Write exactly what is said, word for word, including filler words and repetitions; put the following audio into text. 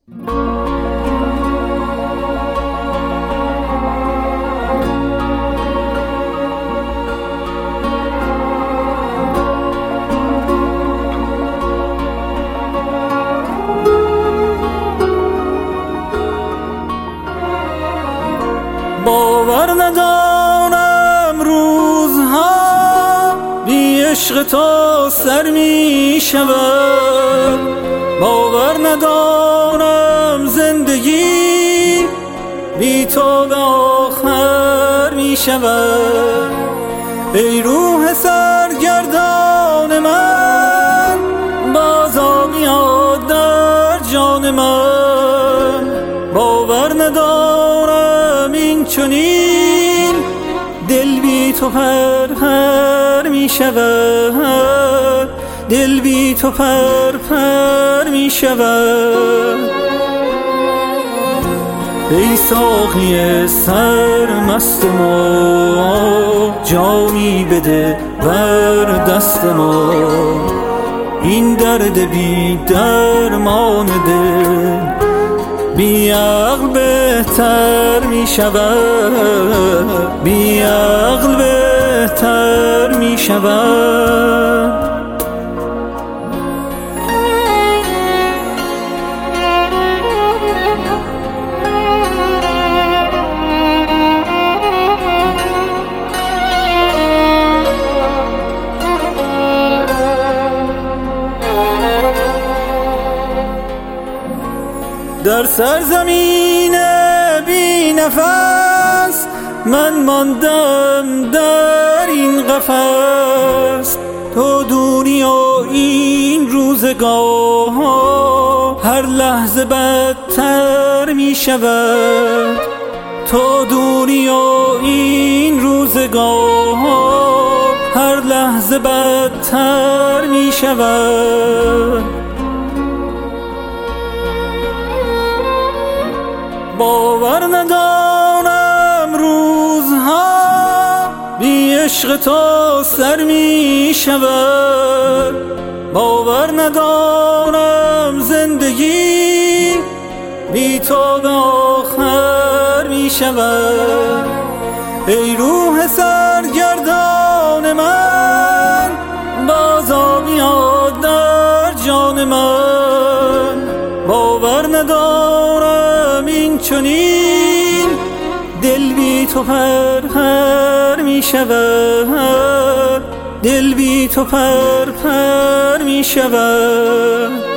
باور ندارم روزها بی عشق تو سر می شود، باور ندارم زندگی بی تو به آخر می شود. ای روح سرگردان من، بازا بیاد در جان من. باور ندارم این چنین دل بی تو پر پر می شود، دل بی تو پر پر می شود. ای ساقی سرمست ما، جامی بده بر دست ما. این درد بی درمان دل بی عقل بهتر می شود، بی عقل بهتر می شود. در سرزمین بی نفس من ماندم در این قفس. تو دوری و این روزگار هر لحظه بدتر می شود. تو دوری و این روزگار هر لحظه بدتر می شود. باور ندارم روزها بی عشق تو سر می شود، باور ندارم زندگی بی تو به آخر می شود. ای روح سرگردان من، بازا بیاد در جان من. باور ندارم این چنین دل بی تو پر پر می شود، دل بی تو پر پر می شود.